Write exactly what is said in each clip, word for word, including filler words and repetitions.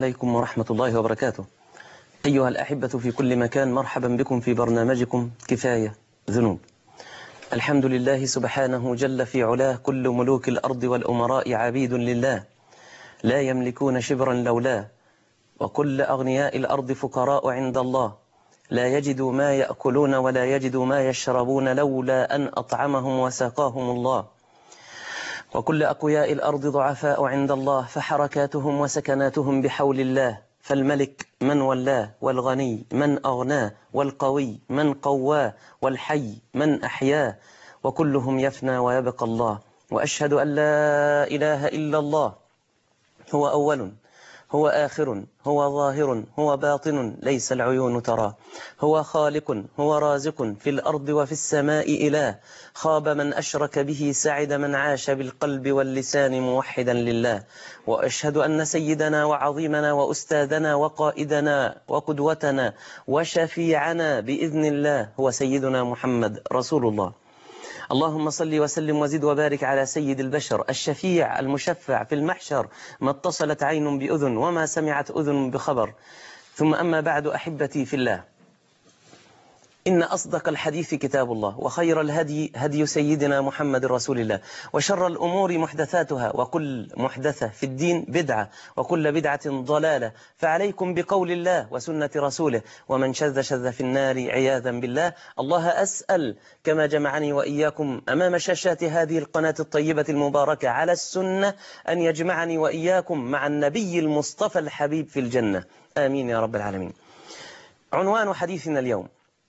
عليكم ورحمة الله وبركاته. أيها الأحبة في كل مكان، مرحبا بكم في برنامجكم كفاية ذنوب. الحمد لله سبحانه جل في علاه، كل ملوك الأرض والأمراء عبيد لله، لا يملكون شبرا لولاه، وكل أغنياء الأرض فقراء عند الله، لا يجدوا ما يأكلون ولا يجدوا ما يشربون لولا أن أطعمهم وساقاهم الله، وكل أقوياء الأرض ضعفاء عند الله، فحركاتهم وسكناتهم بحول الله، فالملك من ولاه، والغني من أغناه، والقوي من قواه، والحي من أحياه، وكلهم يفنى ويبقى الله. وأشهد أن لا إله إلا الله، هو أول، هو آخر، هو ظاهر، هو باطن ليس العيون تراه، هو خالق، هو رازق، في الأرض وفي السماء إله، خاب من أشرك به، سعد من عاش بالقلب واللسان موحدا لله. وأشهد أن سيدنا وعظيمنا وأستاذنا وقائدنا وقدوتنا وشفيعنا بإذن الله هو سيدنا محمد رسول الله. اللهم صل وسلم وزد وبارك على سيد البشر، الشفيع المشفع في المحشر، ما اتصلت عين بأذن وما سمعت أذن بخبر. ثم أما بعد، أحبتي في الله، إن أصدق الحديث كتاب الله، وخير الهدي هدي سيدنا محمد رسول الله، وشر الأمور محدثاتها، وكل محدثة في الدين بدعة، وكل بدعة ضلالة. فعليكم بقول الله وسنة رسوله، ومن شذ شذ في النار عياذا بالله. الله أسأل كما جمعني وإياكم أمام شاشات هذه القناة الطيبة المباركة على السنة أن يجمعني وإياكم مع النبي المصطفى الحبيب في الجنة، آمين يا رب العالمين. عنوان حديثنا اليوم: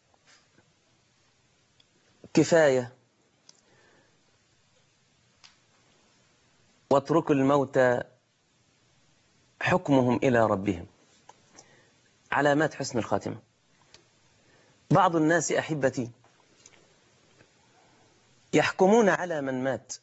كفاية واتركوا الموتى حكمهم إلى ربهم. علامات حسن الخاتمة. بعض الناس أحبتي يحكمون على من مات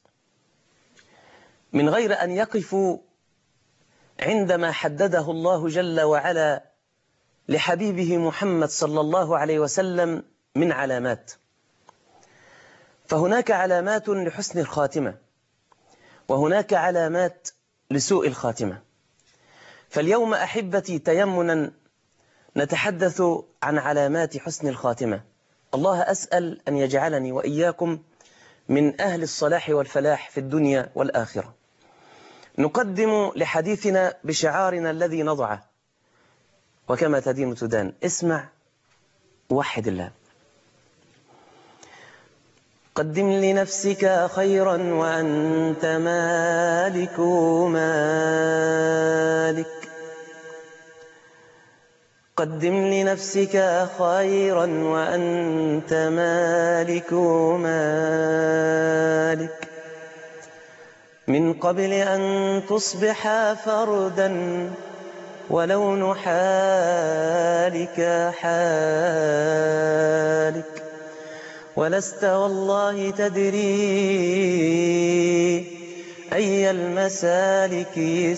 من غير أن يقفوا عندما حدده الله جل وعلا لحبيبه محمد صلى الله عليه وسلم من علامات. فهناك علامات لحسن الخاتمة، وهناك علامات لسوء الخاتمة. فاليوم أحبتي تيمنا نتحدث عن علامات حسن الخاتمة. الله أسأل أن يجعلني وإياكم من أهل الصلاح والفلاح في الدنيا والآخرة. نقدم لحديثنا بشعارنا الذي نضعه: وكما تدين تدان. اسمع، وحد الله. قدم لنفسك خيرا وأنت مالك مالك، قدم لنفسك خيرا وأنت مالك مالك، من قبل أن تصبح فردا ولون حالك حالك، ولست والله تدري أي المسالك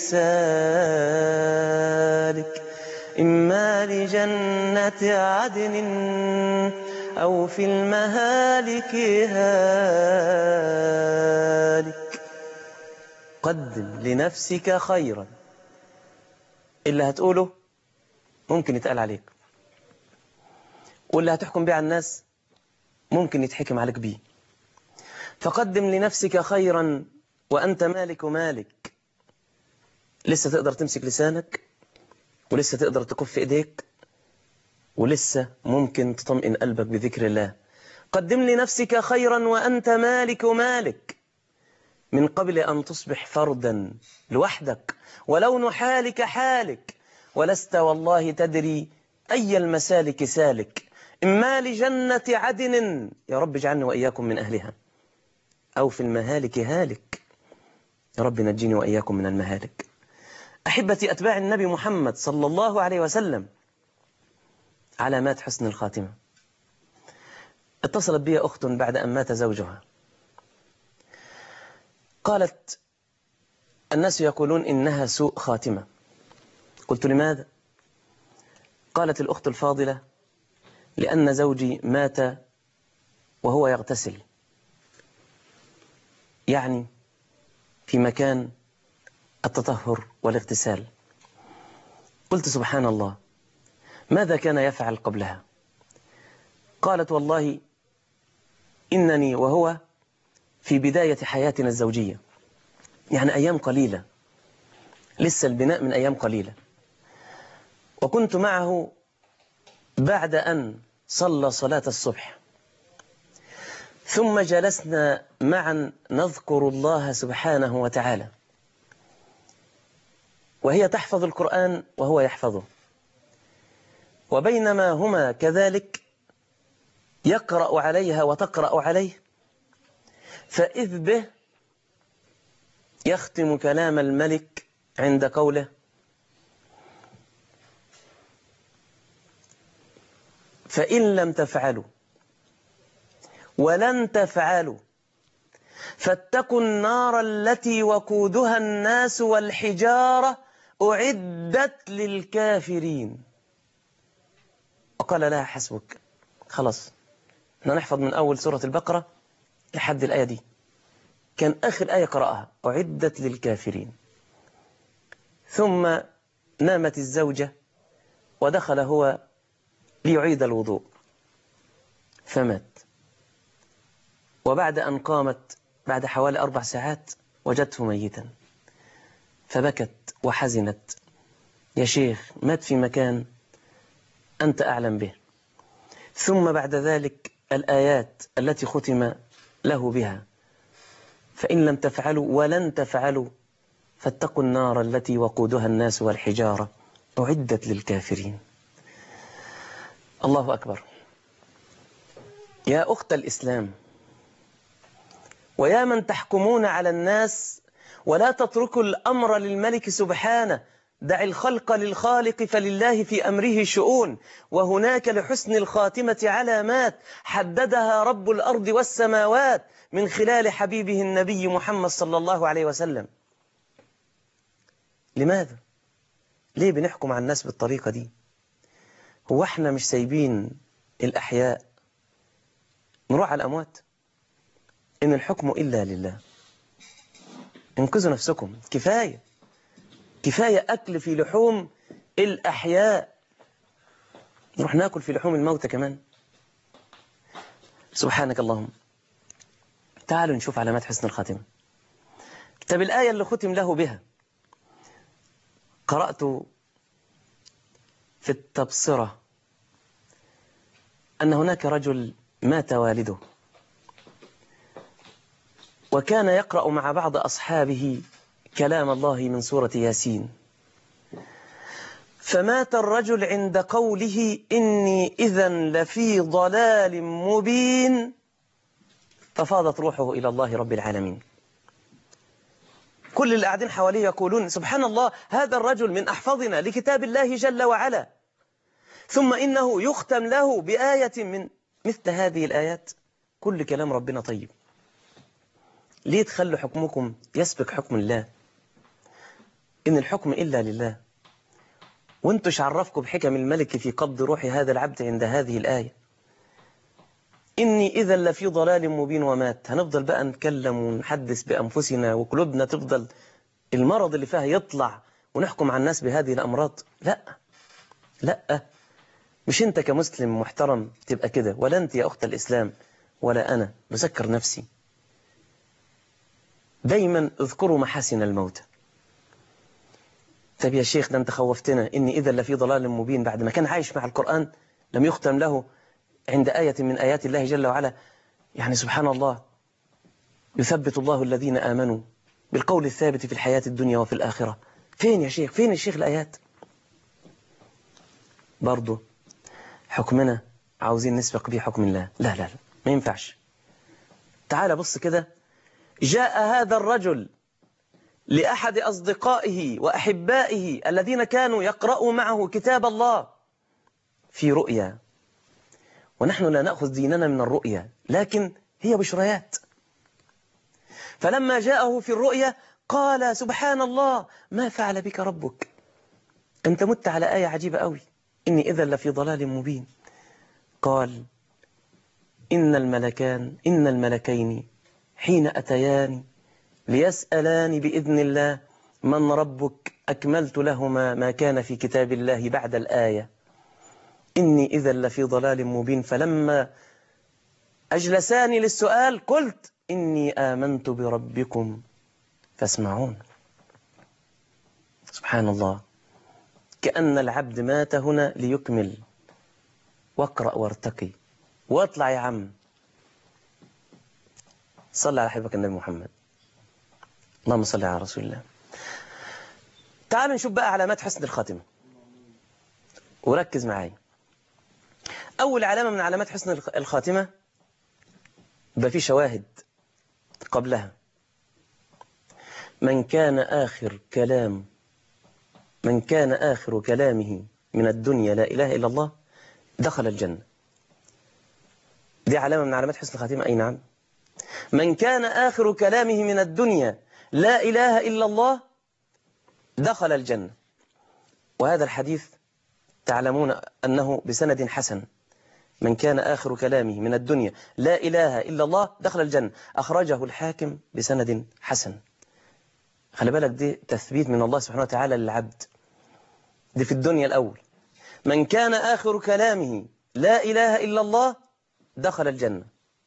سالك، إما لجنة عدن أو في المهالك هالك. قدم لنفسك خيرا. اللي هتقوله ممكن يتقال عليك، واللي هتحكم بيه على الناس ممكن يتحكم عليك بيه. فقدم لنفسك خيرا وأنت مالك مالك. لسه تقدر تمسك لسانك، ولسه تقدر تكف إيديك، ولسه ممكن تطمئن قلبك بذكر الله. قدم لنفسك خيرا وأنت مالك مالك، من قبل أن تصبح فردا لوحدك، ولون حالك حالك، ولست والله تدري أي المسالك سالك، إما لجنة عدن، يا رب اجعلني وإياكم من أهلها، أو في المهالك هالك، يا رب نجيني وإياكم من المهالك. أحبتي أتباع النبي محمد صلى الله عليه وسلم، علامات حسن الخاتمة. اتصلت بي أخت بعد أن مات زوجها، قالت: الناس يقولون إنها سوء خاتمة. قلت: لماذا؟ قالت الأخت الفاضلة: لأن زوجي مات وهو يغتسل، يعني في مكان التطهر والاغتسال. قلت سبحان الله، ماذا كان يفعل قبلها؟ قالت والله إنني وهو في بداية حياتنا الزوجية، يعني أيام قليلة، لسه البناء من أيام قليلة، وكنت معه بعد أن صلى صلاة الصبح، ثم جلسنا معا نذكر الله سبحانه وتعالى، وهي تحفظ القرآن وهو يحفظه، وبينما هما كذلك يقرأ عليها وتقرأ عليه، فإذ به يختم كلام الملك عند قوله: فإن لم تفعلوا ولن تفعلوا فاتقوا النار التي وقودها الناس والحجارة أعدت للكافرين. وقال لها: حسبك، خلاص احنا نحفظ من أول سورة البقرة لحد الآية دي، كان آخر آية قرأها أعدت للكافرين. ثم نامت الزوجة ودخل هو ليعيد الوضوء فمات، وبعد أن قامت بعد حوالي أربع ساعات وجدته ميتا، فبكت وحزنت: يا شيخ، مات في مكان أنت أعلم به. ثم بعد ذلك الآيات التي ختم له بها: فإن لم تفعلوا ولن تفعلوا فاتقوا النار التي وقودها الناس والحجارة أعدت للكافرين. الله أكبر. يا أخت الإسلام، ويا من تحكمون على الناس ولا تتركوا الأمر للملك سبحانه، دع الخلق للخالق فلله في أمره شؤون، وهناك لحسن الخاتمة علامات حددها رب الأرض والسماوات من خلال حبيبه النبي محمد صلى الله عليه وسلم. لماذا؟ ليه بنحكم على الناس بالطريقة دي؟ هو احنا مش سايبين الأحياء نروح على الأموات؟ إن الحكم إلا لله. انقذوا نفسكم، كفاية كفاية أكل في لحوم الأحياء، نروح ناكل في لحوم الموتى كمان. سبحانك اللهم. تعالوا نشوف علامات حسن الخاتمة. طب الآية اللي ختم له بها، قرأت في التبصرة أن هناك رجل مات والده، وكان يقرأ مع بعض أصحابه كلام الله من سورة ياسين، فمات الرجل عند قوله: إني إذا لفي ضلال مبين، ففاضت روحه إلى الله رب العالمين. كل اللي قاعدين حواليه يقولون: سبحان الله، هذا الرجل من أحفظنا لكتاب الله جل وعلا، ثم إنه يختم له بآية من مثل هذه الآيات. كل كلام ربنا طيب، ليه تخلوا حكمكم يسبق حكم الله؟ إن الحكم إلا لله. وانتوا عرفكم بحكم الملك في قبض روح هذا العبد عند هذه الآية: إني إذا لفي ضلال مبين، ومات. هنفضل بقى نتكلم ونحدث بأنفسنا وقلوبنا تفضل المرض اللي فيها يطلع ونحكم على الناس بهذه الأمراض؟ لا لا، مش انت كمسلم محترم تبقى كده، ولا انت يا أخت الإسلام، ولا أنا. بذكر نفسي دايما: اذكروا محاسن الموت. طب يا شيخ، ده انت خوفتنا، إني إذا لفي ضلال مبين، بعد ما كان عايش مع القرآن لم يختم له عند آية من آيات الله جل وعلا. يعني سبحان الله، يثبت الله الذين آمنوا بالقول الثابت في الحياة الدنيا وفي الآخرة. فين يا شيخ؟ فين الشيخ الآيات؟ برضو حكمنا عاوزين نسبق به حكم الله. لا لا لا، ما ينفعش. تعال بص كده، جاء هذا الرجل لأحد أصدقائه وأحبائه الذين كانوا يقرأوا معه كتاب الله في رؤيا، ونحن لا نأخذ ديننا من الرؤيا، لكن هي بشريات. فلما جاءه في الرؤيا قال: سبحان الله، ما فعل بك ربك؟ أنت مت على آية عجيبة قوي: إني إذا لفي ضلال مبين. قال: إن الملكان إن الملكين حين أتياني ليسألاني بإذن الله من ربك أكملت لهما ما كان في كتاب الله بعد الآية إني إذا لفي ضلال مبين فلما أجلساني للسؤال قلت إني آمنت بربكم فاسمعون. سبحان الله، كأن العبد مات هنا ليكمل. واقرأ وارتقي واطلع يا عم. صلى على حبيبك النبي محمد. اللهم صل على رسول الله. تعالوا نشوف بقى علامات حسن الخاتمة وركز معايا. أول علامة من علامات حسن الخاتمة يبقى في شواهد قبلها. من كان آخر كلام من كان آخر كلامه من الدنيا لا إله إلا الله دخل الجنة. دي علامة من علامات حسن الخاتمة. أي نعم. من كان آخر كلامه من الدنيا لا إله إلا الله دخل الجنة. وهذا الحديث تعلمون أنه بسند حسن. من كان آخر كلامه من الدنيا لا إله إلا الله دخل الجنة. أخرجه الحاكم بسند حسن. خلي بالك، دي تثبيت من الله سبحانه وتعالى للعبد. دي في الدنيا الأول. من كان آخر كلامه لا إله إلا الله دخل الجنة.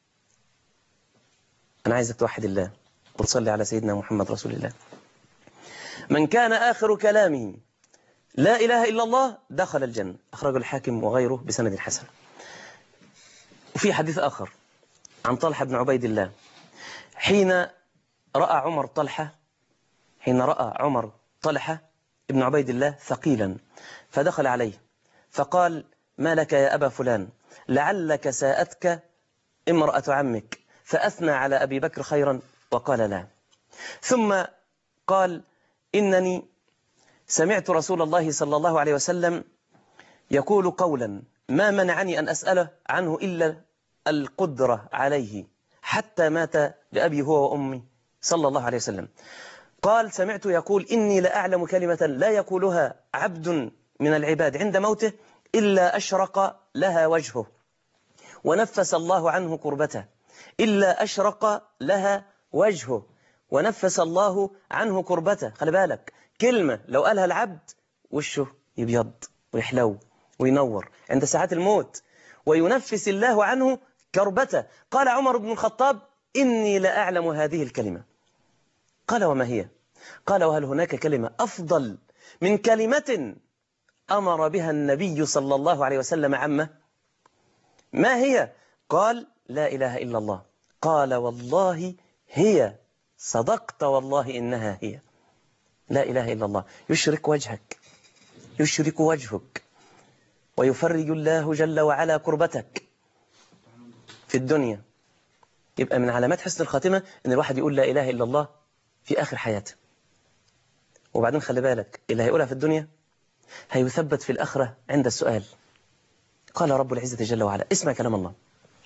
أنا عايزك توحد الله وتصلي على سيدنا محمد رسول الله. من كان آخر كلامه لا إله إلا الله دخل الجنة. أخرجه الحاكم وغيره بسند حسن. وفي حديث آخر عن طلحة بن عبيد الله حين رأى عمر طلحة حين رأى عمر طلحة ابن عبيد الله ثقيلا فدخل عليه فقال: ما لك يا أبا فلان؟ لعلك ساءتك امرأة عمك. فأثنى على أبي بكر خيرا وقال لا. ثم قال: إنني سمعت رسول الله صلى الله عليه وسلم يقول قولا ما منعني أن أسأله عنه إلا القدرة عليه حتى مات بأبي هو وأمي صلى الله عليه وسلم. قال: سمعت يقول: إني لأعلم كلمة لا يقولها عبد من العباد عند موته إلا أشرق لها وجهه ونفس الله عنه كربته. إلا أشرق لها وجهه ونفس الله عنه كربته. خلي بالك، كلمة لو قالها العبد وشه يبيض ويحلو وينور عند ساعات الموت، وينفس الله عنه كربته. قال عمر بن الخطاب: إني لأعلم هذه الكلمة. قال: وما هي؟ قال: وهل هناك كلمة أفضل من كلمة أمر بها النبي صلى الله عليه وسلم عمه؟ ما هي؟ قال: لا إله إلا الله. قال: والله هي. صدقت والله إنها هي. لا إله إلا الله يشرك وجهك يشرك وجهك ويفرج الله جل وعلا كربتك في الدنيا. يبقى من علامات حسن الخاتمة إن الواحد يقول لا إله إلا الله في آخر حياته. وبعدين خلي بالك، اللي هيقولها في الدنيا هيثبت في الآخرة عند السؤال. قال رب العزة جل وعلا، اسمع كلام الله: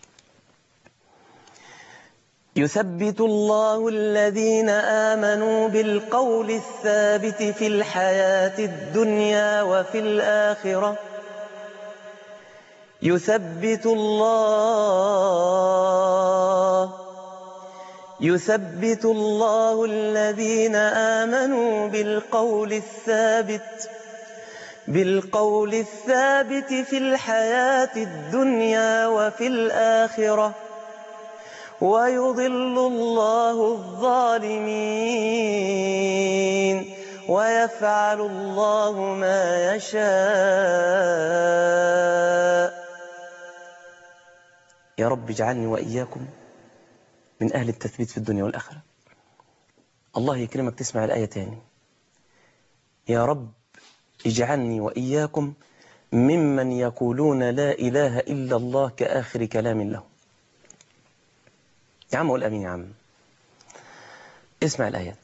يثبت الله الذين آمنوا بالقول الثابت في الحياة الدنيا وفي الآخرة. يثبت الله يثبت الله الذين آمنوا بالقول الثابت بالقول الثابت في الحياة الدنيا وفي الآخرة ويضل الله الظالمين ويفعل الله ما يشاء. يا رب اجعلني وإياكم من أهل التثبيت في الدنيا والآخرة. الله يكرمك تسمع الآية تاني. يا رب اجعلني وإياكم ممن يقولون لا إله إلا الله كآخر كلام له. يا عم قول أمين يا عم. اسمع الآيات: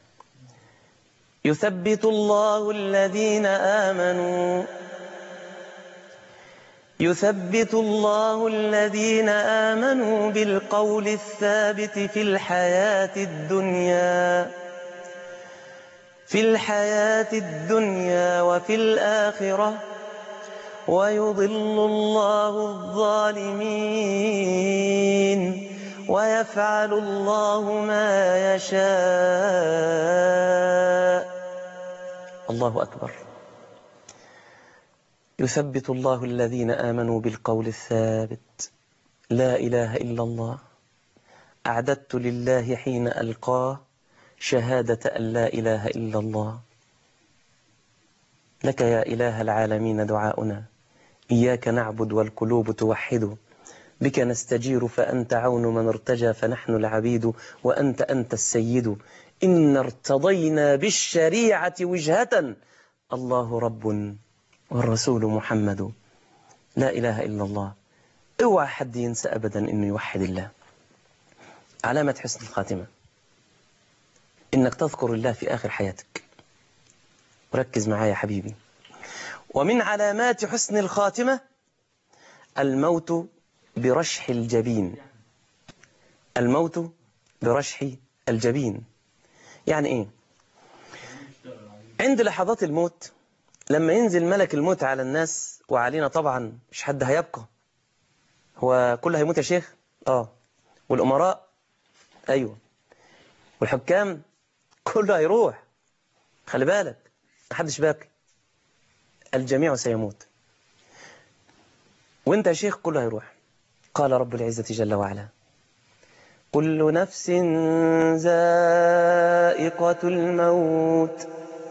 يثبت الله الذين آمنوا يثبت الله الذين آمنوا بالقول الثابت في الحياة الدنيا في الحياة الدنيا وفي الآخرة ويضل الله الظالمين ويفعل الله ما يشاء. الله أكبر. يثبت الله الذين آمنوا بالقول الثابت. لا إله إلا الله. أعددت لله حين ألقاه شهادة أن لا إله إلا الله. لك يا إله العالمين دعاؤنا، إياك نعبد والقلوب توحد، بك نستجير فأنت عون من ارتجى فنحن العبيد، وأنت أنت السيد. إن ارتضينا بالشريعة وجهة، الله رب والرسول محمد. لا إله إلا الله. اوعى حد ينسى أبدا إنه يوحد الله. علامة حسن الخاتمة إنك تذكر الله في آخر حياتك. وركز معايا يا حبيبي. ومن علامات حسن الخاتمة الموت برشح الجبين. الموت برشح الجبين يعني إيه؟ عند لحظات الموت لما ينزل ملك الموت على الناس وعلينا، طبعا مش حد هيبقى. هو كله هيموت يا شيخ؟ آه. والأمراء؟ أيوة. والحكام؟ كله هيروح. خلي بالك محدش باقي، الجميع سيموت. وانت يا شيخ كله هيروح. قال رب العزة جل وعلا: كل نفس ذائقة الموت.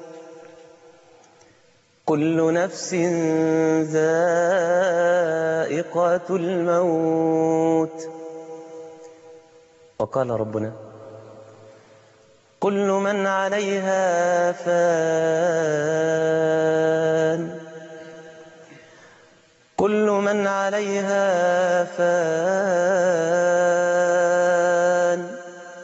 كل نفس ذائقة الموت. وقال ربنا: كل من عليها فان. كل من عليها فان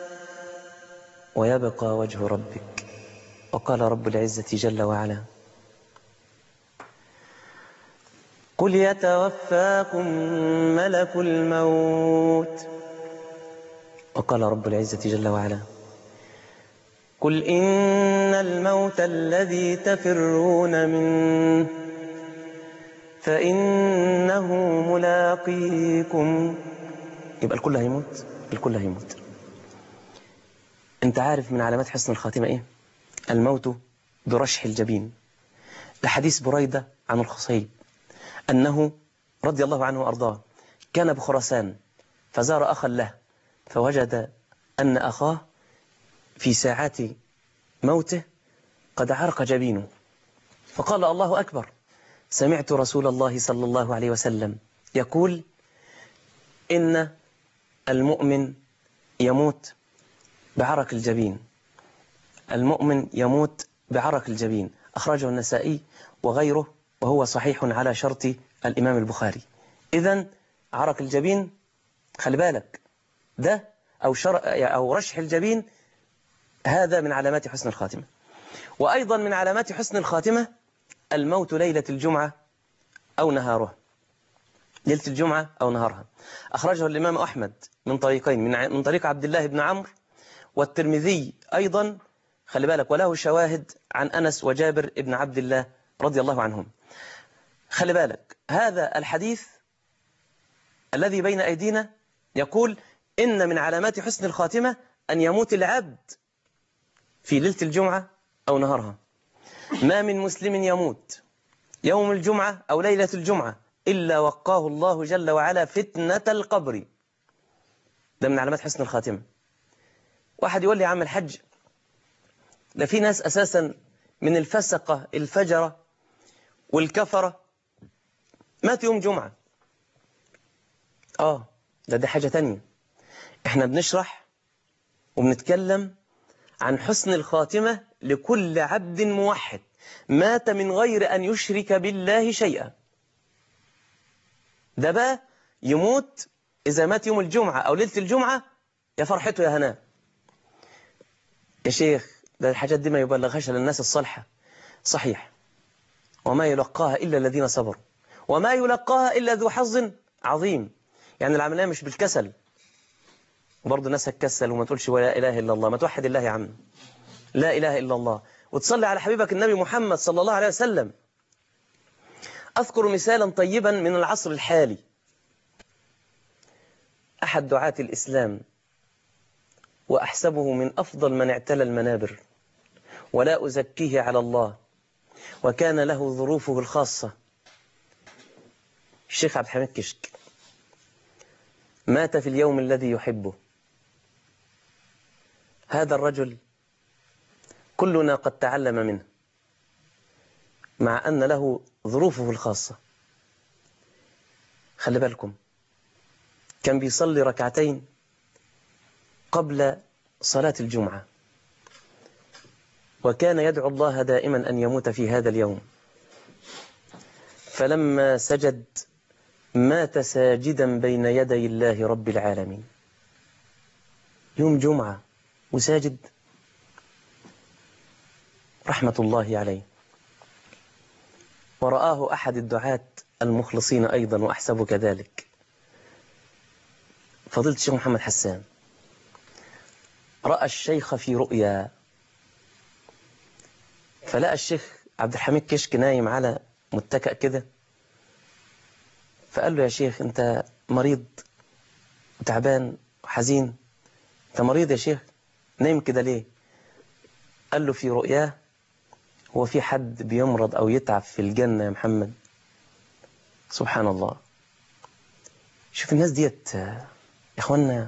ويبقى وجه ربك. وقال رب العزة جل وعلا: قل يتوفاكم ملك الموت. وقال رب العزة جل وعلا: قل إن الموت الذي تفرون منه فإنه ملاقيكم. يبقى الكل هيموت. الكل هيموت. انت عارف من علامات حسن الخاتمة ايه؟ الموت برشح الجبين. لحديث بريدة عن الخصيب أنه رضي الله عنه وأرضاه كان بخراسان فزار أخا له، فوجد أن أخاه في ساعات موته قد عرق جبينه، فقال: الله أكبر، سمعت رسول الله صلى الله عليه وسلم يقول: إن المؤمن يموت بعرق الجبين. المؤمن يموت بعرق الجبين. أخرجه النسائي وغيره وهو صحيح على شرط الإمام البخاري. إذن عرق الجبين خلي بالك ده أو, شر أو رشح الجبين هذا من علامات حسن الخاتمة. وأيضا من علامات حسن الخاتمة الموت ليلة الجمعة أو نهارها. ليلة الجمعة أو نهارها. أخرجه الإمام أحمد من طريقين، من, من طريق عبد الله بن عمرو والترمذي أيضا خلي بالك، وله شواهد عن أنس وجابر ابن عبد الله رضي الله عنهم. خلي بالك هذا الحديث الذي بين أيدينا يقول إن من علامات حسن الخاتمة أن يموت العبد في ليلة الجمعة أو نهارها. ما من مسلم يموت يوم الجمعة أو ليلة الجمعة إلا وقاه الله جل وعلا فتنة القبر. ده من علامات حسن الخاتمة. واحد يقول لي يا عم الحج، ده في ناس أساسا من الفسقة الفجرة والكفرة مات يوم جمعة. آه ده دي حاجة تانية. احنا بنشرح وبنتكلم عن حسن الخاتمة لكل عبد موحد مات من غير أن يشرك بالله شيئا. ده بقى يموت إذا مات يوم الجمعة أو ليلة الجمعة يا فرحته يا هناه. يا شيخ ده الحاجات دي ما يبلغهاش للناس الصالحة. صحيح. وما يلقاها إلا الذين صبروا وما يلقاها إلا ذو حظ عظيم. يعني العملية مش بالكسل. وبرضه الناس هتكسل وما تقولش ولا إله إلا الله. ما توحد الله يا عم. لا إله إلا الله وتصلي على حبيبك النبي محمد صلى الله عليه وسلم. أذكر مثالا طيبا من العصر الحالي. أحد دعاة الإسلام وأحسبه من أفضل من اعتلى المنابر ولا أزكيه على الله، وكان له ظروفه الخاصة. الشيخ عبد الحميد كشك مات في اليوم الذي يحبه. هذا الرجل كلنا قد تعلم منه، مع أن له ظروفه الخاصة. خلي بالكم، كان بيصلي ركعتين قبل صلاة الجمعة، وكان يدعو الله دائما أن يموت في هذا اليوم. فلما سجد مات ساجدا بين يدي الله رب العالمين. يوم جمعة وساجد، رحمة الله عليه. ورآه أحد الدعاة المخلصين أيضا، وأحسب كذلك، فضيلة الشيخ محمد حسان. رأى الشيخ في رؤيا، فلقى الشيخ عبد الحميد كشك نايم على متكأ كده، فقال له: يا شيخ أنت مريض وتعبان وحزين، أنت مريض يا شيخ، نايم كده ليه؟ قال له: في رؤياه هو في حد بيمرض أو يتعب في الجنة يا محمد. سبحان الله. شوف الناس ديت يا إخوانا،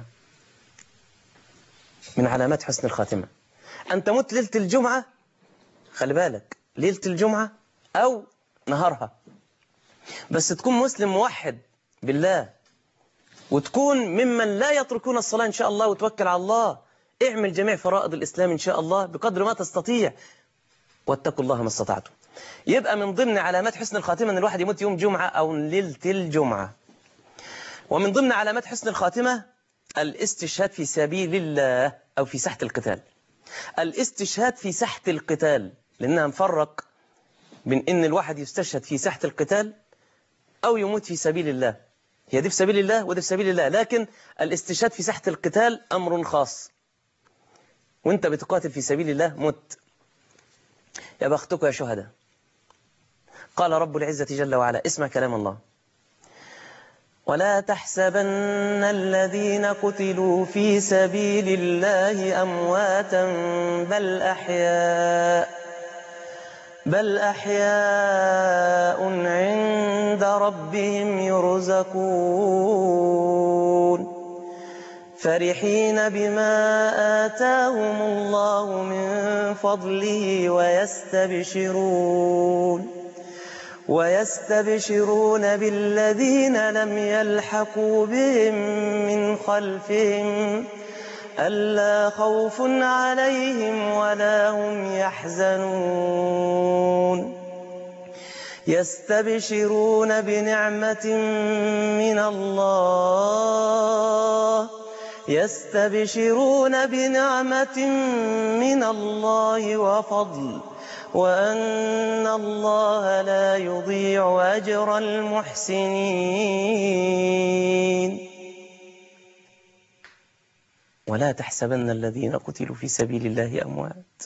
من علامات حسن الخاتمة أن تموت ليلة الجمعة. خلي بالك، ليلة الجمعة أو نهارها، بس تكون مسلم موحد بالله، وتكون ممن لا يتركون الصلاة إن شاء الله، وتوكل على الله. اعمل جميع فرائض الإسلام إن شاء الله بقدر ما تستطيع، واتقوا الله ما استطعتم. يبقى من ضمن علامات حسن الخاتمة أن الواحد يموت يوم جمعة أو ليلة الجمعة. ومن ضمن علامات حسن الخاتمة الاستشهاد في سبيل الله أو في ساحة القتال. الاستشهاد في ساحة القتال، لأننا نفرق بين أن الواحد يستشهد في ساحة القتال أو يموت في سبيل الله. هي دي في سبيل الله ودي في سبيل الله، لكن الاستشهاد في ساحة القتال أمر خاص. وانت بتقاتل في سبيل الله مت، يا بختكم يا شهداء. قال رب العزة جل وعلا، اسمع كلام الله: ولا تحسبن الذين قتلوا في سبيل الله أمواتا بل أحياء بل أحياء عند ربهم يرزقون فرحين بما آتاهم الله من فضله ويستبشرون ويستبشرون بالذين لم يلحقوا بهم من خلفهم ألا خوف عليهم ولا هم يحزنون يستبشرون بنعمة من الله يستبشرون بنعمة من الله وفضل وأن الله لا يضيع أجر المحسنين. ولا تحسبن الذين قتلوا في سبيل الله أموات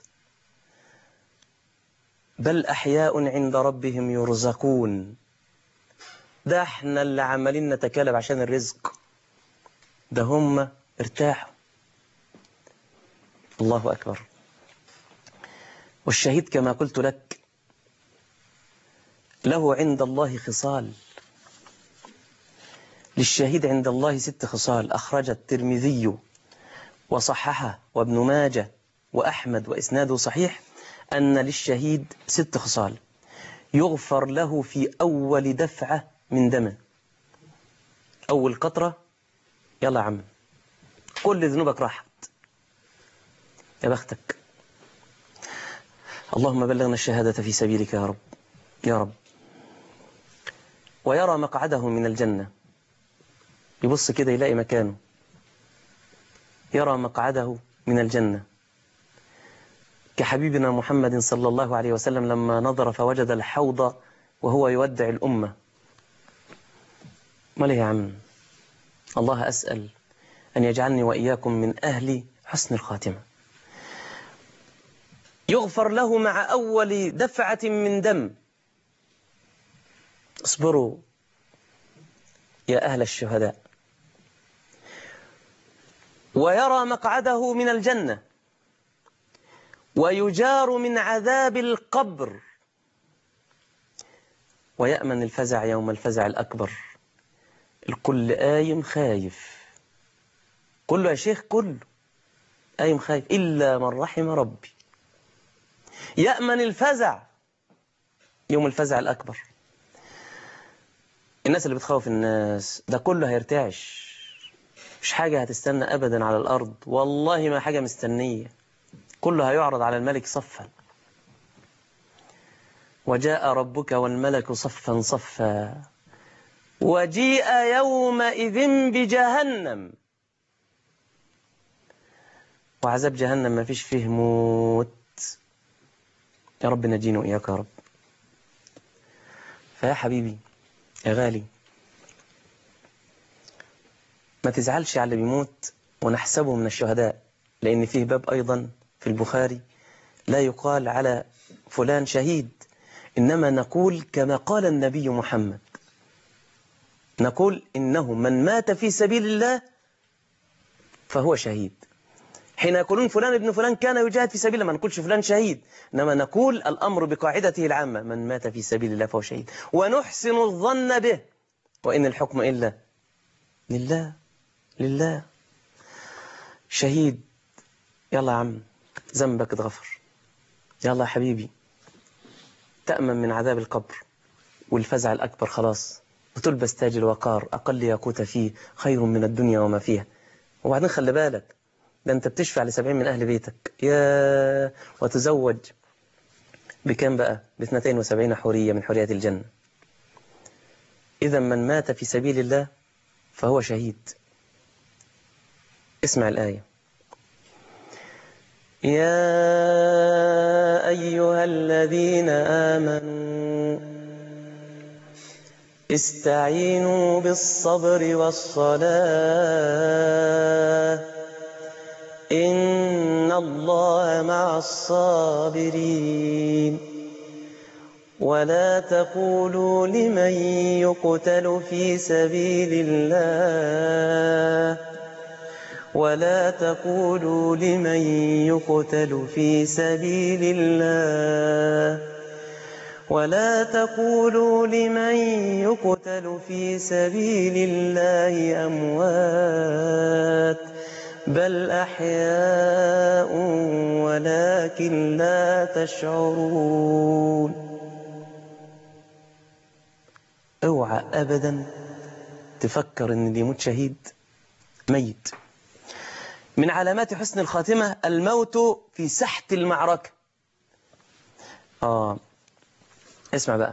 بل أحياء عند ربهم يرزقون. ده احنا اللي عمالين نتكالب عشان الرزق، ده هم ارتاحوا. الله أكبر. والشهيد كما قلت لك له عند الله خصال. للشهيد عند الله ست خصال، أخرج الترمذي وصححه وابن ماجه وأحمد وإسناده صحيح، أن للشهيد ست خصال: يغفر له في أول دفعة من دمه، أول قطرة، يلا يا عم كل ذنوبك راحت، يا بختك. اللهم بلغنا الشهادة في سبيلك يا رب يا رب. ويرى مقعده من الجنة، يبص كده يلاقي مكانه، يرى مقعده من الجنة، كحبيبنا محمد صلى الله عليه وسلم لما نظر فوجد الحوض وهو يودع الأمة. ما ليه يا عم؟ الله أسأل أن يجعلني وإياكم من أهل حسن الخاتمة. يغفر له مع أول دفعة من دم. اصبروا يا أهل الشهداء. ويرى مقعده من الجنة، ويجار من عذاب القبر. ويأمن الفزع يوم الفزع الأكبر. الكل قايم خايف، كله يا شيخ، كله قايم خايف إلا من رحم ربي. يأمن الفزع يوم الفزع الأكبر. الناس اللي بتخوف الناس ده كله هيرتعش، مش حاجة هتستنى أبدا على الأرض، والله ما حاجة مستنية، كله هيعرض على الملك صفا. وجاء ربك والملك صفا صفا وجيء يومئذ بجهنم. وعذاب جهنم ما فيش فيه موت، يا رب نجينا وإياك يا رب. فيا حبيبي يا غالي، ما تزعلش على اللي بيموت ونحسبه من الشهداء، لأن فيه باب أيضا في البخاري لا يقال على فلان شهيد، إنما نقول كما قال النبي محمد، نقول إنه من مات في سبيل الله فهو شهيد. حين يقولون فلان ابن فلان كان يجاهد في سبيل الله، ما نقولش فلان شهيد، إنما نقول الأمر بقاعدته العامة، من مات في سبيل الله فهو شهيد، ونحسن الظن به، وإن الحكم إلا لله لله. شهيد، يلا يا عم ذنبك اتغفر، يلا يا حبيبي تأمن من عذاب القبر والفزع الأكبر خلاص، وتلبس تاج الوقار، أقل ياقوت فيه خير من الدنيا وما فيها. وبعدين خلي بالك، ده أنت بتشفع لسبعين من أهل بيتك، يا وتزوج بكم بقى؟ باثنتين وسبعين حورية من حوريات الجنة. إذا من مات في سبيل الله فهو شهيد. اسمع الآية: يا أيها الذين آمنوا استعينوا بالصبر والصلاة إن الله مع الصابرين ولا تقولوا لمن يقتل في سبيل الله ولا تقولوا لمن يقتل في سبيل الله ولا تقولوا لمن يقتل في سبيل الله أموات بل أحياء ولكن لا تشعرون. اوعى أبدا تفكر ان اللي يموت شهيد ميت. من علامات حسن الخاتمة الموت في سحت المعركة. آه اسمع بقى،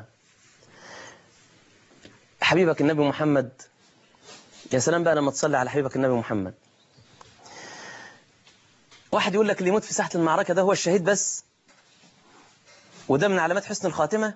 حبيبك النبي محمد، يا سلام بقى لما تصلي على حبيبك النبي محمد. واحد يقول لك اللي يموت في ساحة المعركة ده هو الشهيد بس، وده من علامات حسن الخاتمة.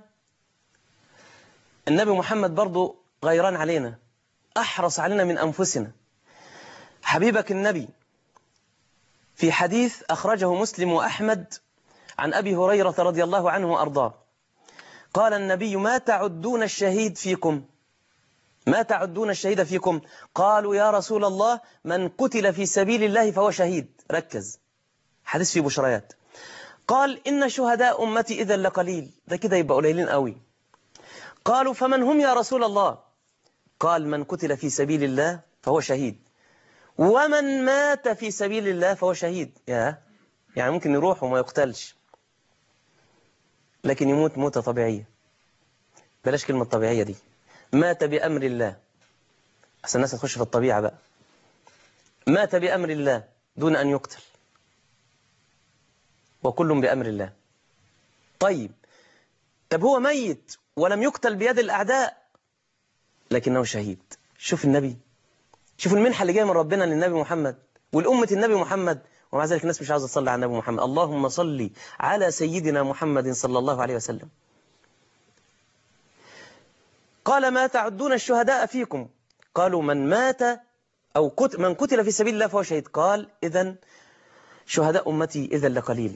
النبي محمد برضو غيران علينا، أحرص علينا من أنفسنا. حبيبك النبي في حديث أخرجه مسلم وأحمد عن أبي هريرة رضي الله عنه وأرضاه، قال النبي: ما تعدون الشهيد فيكم؟ ما تعدون الشهيد فيكم؟ قالوا يا رسول الله من قتل في سبيل الله فهو شهيد. ركز، حديث فيه بشريات. قال إن شهداء أمتي إذا لقليل، ده كده يبقى قليلين قوي. قالوا فمن هم يا رسول الله؟ قال من قتل في سبيل الله فهو شهيد ومن مات في سبيل الله فهو شهيد. يا يعني ممكن يروح وما يقتلش، لكن يموت موتة طبيعية. بلاش كلمة طبيعية دي، مات بأمر الله، أحسن الناس هتخش في الطبيعة بقى. مات بأمر الله دون أن يقتل، وكل بأمر الله. طيب، طب هو ميت ولم يقتل بيد الأعداء لكنه شهيد. شوف النبي، شوف المنحة اللي جاية من ربنا للنبي محمد والأمة النبي محمد، ومع ذلك الناس مش عاوزة تصلي على النبي محمد. اللهم صل على سيدنا محمد صلى الله عليه وسلم. قال ما تعدون الشهداء فيكم؟ قالوا من مات أو قتل من قتل في سبيل الله فهو شهيد. قال إذن شهداء أمتي إذا لقليل.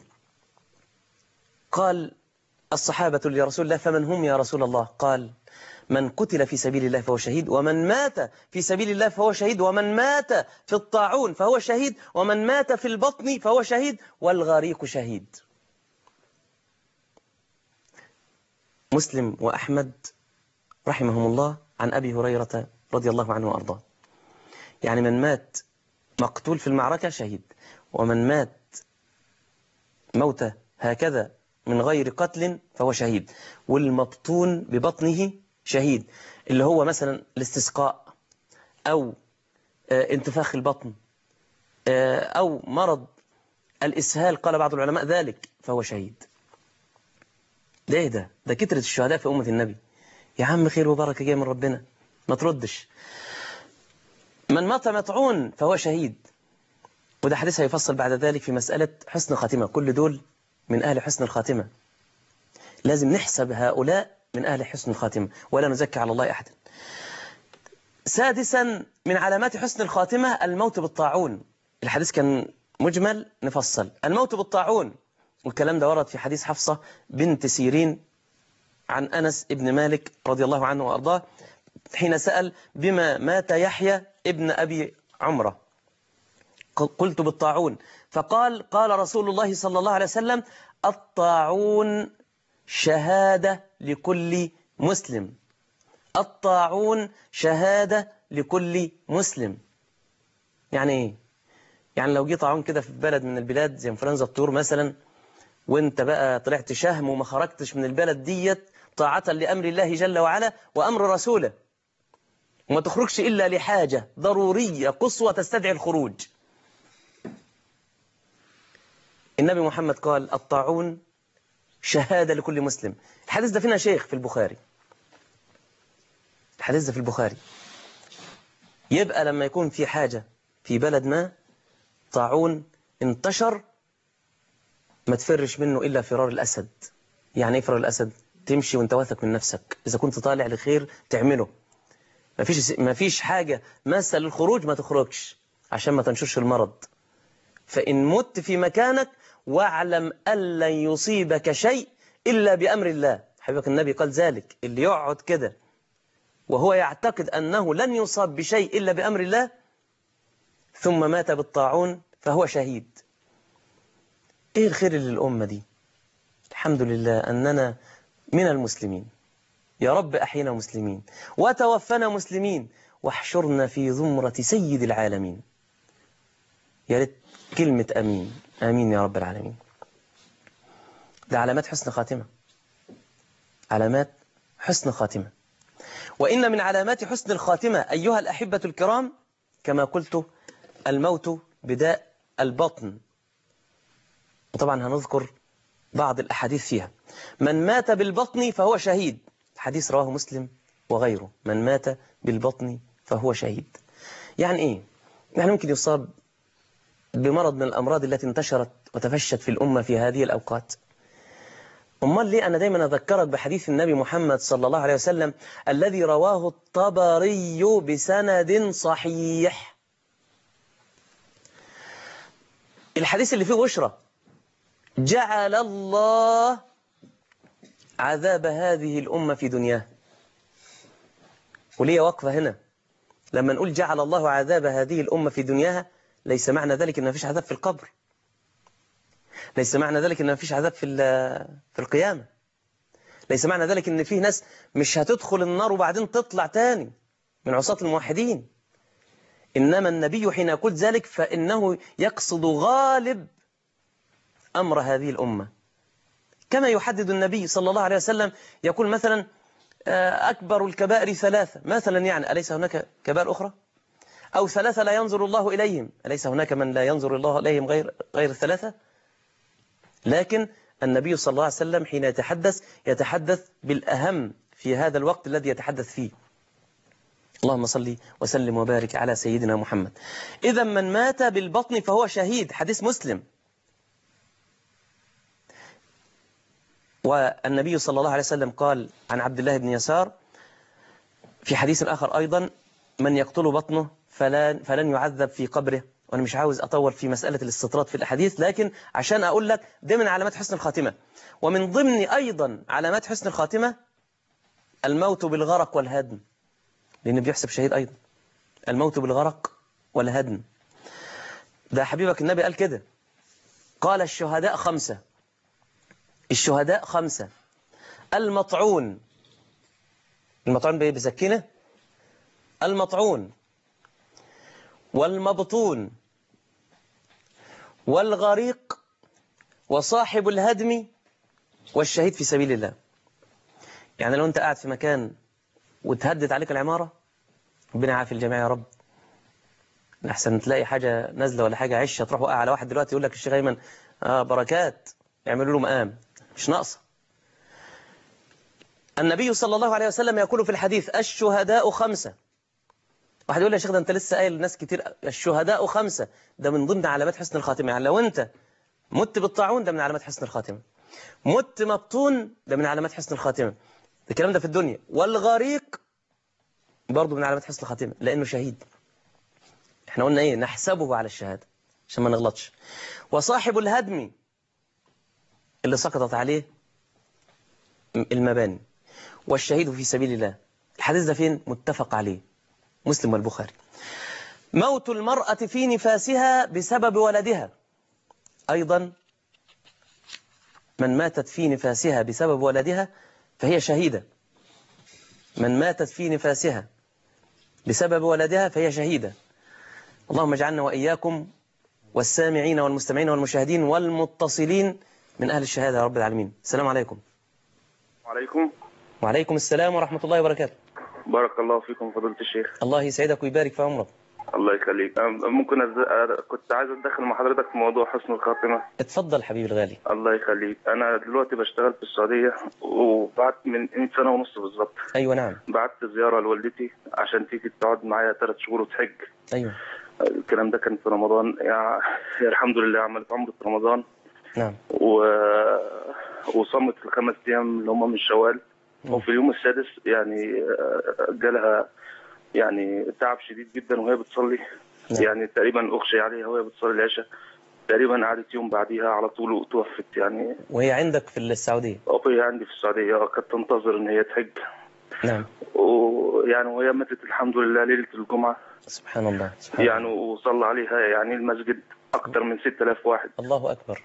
قال الصحابة لرسول الله فمن هم يا رسول الله؟ قال من قتل في سبيل الله فهو شهيد ومن مات في سبيل الله فهو شهيد ومن مات في الطاعون فهو شهيد ومن مات في البطن فهو شهيد والغريق شهيد. مسلم وأحمد رحمهم الله عن أبي هريرة رضي الله عنه وأرضاه. يعني من مات مقتول في المعركة شهيد، ومن مات موت هكذا من غير قتل فهو شهيد، والمبطون ببطنه شهيد، اللي هو مثلا الاستسقاء أو انتفاخ البطن أو مرض الإسهال، قال بعض العلماء ذلك، فهو شهيد. ده ايه ده؟ ده كترة الشهداء في أمة النبي. يا عم خير وبركة جاية من ربنا، ما تردش. من مات مطعون فهو شهيد، وده حديث هيفصل بعد ذلك في مسألة حسن خاتمة. كل دول من أهل حسن الخاتمة، لازم نحسب هؤلاء من أهل حسن الخاتمة ولا نزكي على الله أحدا. سادسا من علامات حسن الخاتمة الموت بالطاعون. الحديث كان مجمل، نفصل. الموت بالطاعون، والكلام ده ورد في حديث حفصة بنت سيرين عن أنس ابن مالك رضي الله عنه وأرضاه حين سأل بما مات يحيى ابن أبي عمرة، قلت بالطاعون، فقال قال رسول الله صلى الله عليه وسلم الطاعون شهادة لكل مسلم. الطاعون شهادة لكل مسلم. يعني ايه؟ يعني لو جه طاعون كده في بلد من البلاد زي انفلونزا الطيور مثلا، وانت بقى طلعت شهم وما خرجتش من البلد ديت طاعة لأمر الله جل وعلا وأمر رسوله، وما تخرجش إلا لحاجة ضرورية قصوى تستدعي الخروج. النبي محمد قال الطاعون شهادة لكل مسلم. الحديث ده فينا شيخ في البخاري، الحديث ده في البخاري. يبقى لما يكون في حاجة في بلد ما، طاعون انتشر، ما تفرش منه إلا فرار الأسد. يعني ايه فرار الأسد؟ تمشي وانت واثق من نفسك، إذا كنت طالع لخير تعمله، ما فيش ما فيش حاجة ماسة للخروج ما تخرجش عشان ما تنشرش المرض. فإن مت في مكانك واعلم أن لن يصيبك شيء إلا بأمر الله. حبيبك النبي قال ذلك، اللي يقعد كده وهو يعتقد أنه لن يصاب بشيء إلا بأمر الله ثم مات بالطاعون فهو شهيد. إيه الخير للأمة دي؟ الحمد لله أننا من المسلمين. يا رب أحينا مسلمين وتوفنا مسلمين واحشرنا في زمرة سيد العالمين. يا ريت كلمة أمين، آمين يا رب العالمين. ده علامات حسن خاتمة، علامات حسن خاتمة. وإن من علامات حسن الخاتمة أيها الأحبة الكرام كما قلت الموت بداء البطن، وطبعا هنذكر بعض الأحاديث فيها. من مات بالبطن فهو شهيد، حديث رواه مسلم وغيره، من مات بالبطن فهو شهيد. يعني إيه؟ يعني ممكن يصاب بمرض من الأمراض التي انتشرت وتفشت في الأمة في هذه الأوقات. أمال ليه أنا دايما أذكرك بحديث النبي محمد صلى الله عليه وسلم الذي رواه الطبري بسند صحيح، الحديث اللي فيه بشرى: جعل الله عذاب هذه الأمة في دنياها. وليه وقفة هنا؟ لما نقول جعل الله عذاب هذه الأمة في دنياها ليس معنى ذلك أن ما فيش عذاب في القبر، ليس معنى ذلك أن ما فيش عذاب في في القيامة، ليس معنى ذلك أن فيه ناس مش هتدخل النار وبعدين تطلع تاني من عصاة الموحدين. إنما النبي حين يقول ذلك فإنه يقصد غالب أمر هذه الأمة، كما يحدد النبي صلى الله عليه وسلم، يقول مثلا أكبر الكبائر ثلاثة مثلا، يعني أليس هناك كبائر أخرى؟ أو ثلاثة لا ينظر الله إليهم، أليس هناك من لا ينظر الله إليهم غير غير الثلاثة؟ لكن النبي صلى الله عليه وسلم حين يتحدث يتحدث بالأهم في هذا الوقت الذي يتحدث فيه. اللهم صل وسلم وبارك على سيدنا محمد. إذا من مات بالبطن فهو شهيد، حديث مسلم. والنبي صلى الله عليه وسلم قال عن عبد الله بن يسار في حديث آخر أيضا: من يقتل بطنه فلن, فلن يعذب في قبره. وأنا مش عاوز أطول في مسألة الاستطراد في الأحاديث، لكن عشان أقول لك ده من علامات حسن الخاتمة. ومن ضمن أيضا علامات حسن الخاتمة الموت بالغرق والهدم، لأنه بيحسب شهيد أيضا، الموت بالغرق والهدم. ده حبيبك النبي قال كده، قال الشهداء خمسة، الشهداء خمسة: المطعون المطعون بإيه؟ بسكينة. المطعون والمبطون والغريق وصاحب الهدم والشهيد في سبيل الله. يعني لو أنت قاعد في مكان وتهدد عليك العمارة، ربنا يعافي الجميع يا رب، أحسن تلاقي حاجة نازلة ولا حاجة عشة تروح وقع على واحد دلوقتي يقول لك الشيخ أيمن آه بركات، يعملوا له مقام، مش ناقصة. النبي صلى الله عليه وسلم يقول في الحديث: الشهداء خمسة. واحد يقول لي يا شيخ ده أنت لسه قايل لناس كتير الشهداء خمسة، ده من ضمن علامات حسن الخاتمة. يعني لو أنت مت بالطاعون ده من علامات حسن الخاتمة، مت مبطون ده من علامات حسن الخاتمة. الكلام ده في الدنيا. والغريق برضه من علامات حسن الخاتمة لأنه شهيد. احنا قلنا ايه؟ نحسبه على الشهادة عشان ما نغلطش. وصاحب الهدم اللي سقطت عليه المباني، والشهيد في سبيل الله. الحديث ده فين؟ متفق عليه، مسلم والبخاري. موت المرأة في نفاسها بسبب ولدها، أيضا من ماتت في نفاسها بسبب ولدها فهي شهيدة. من ماتت في نفاسها بسبب ولدها فهي شهيدة. اللهم اجعلنا وإياكم والسامعين والمستمعين والمشاهدين والمتصلين من أهل الشهادة يا رب العالمين. السلام عليكم. وعليكم. وعليكم السلام ورحمة الله وبركاته. بارك الله فيكم فضيلة الشيخ. الله يسعدك ويبارك في عمرك. الله يخليك. ممكن أز... كنت عايز أتدخل مع حضرتك في موضوع حسن الخاتمة. اتفضل حبيبي الغالي. الله يخليك. أنا دلوقتي بشتغل في السعودية، وبعت من سنة ونص بالظبط. أيوة نعم. بعت زيارة لوالدتي عشان تيجي تقعد معايا ثلاث شهور وتحج. أيوة. الكلام ده كان في رمضان، يعني الحمد لله عملت عمرة رمضان. نعم. و... وصمت في الخمس أيام اللي هم من شوال. وفي اليوم السادس يعني جالها يعني تعب شديد جدا وهي بتصلي. نعم. يعني تقريبا أغشي عليها وهي بتصلي العشاء. تقريبا قعدت يوم بعديها على طول وتوفت يعني. وهي عندك في السعودية؟ وهي عندي في السعودية، كانت تنتظر إن هي تحج. نعم. ويعني وهي ماتت الحمد لله ليلة الجمعة. سبحان الله سبحان يعني الله. وصلى عليها يعني المسجد أكثر من ستة آلاف واحد. الله أكبر.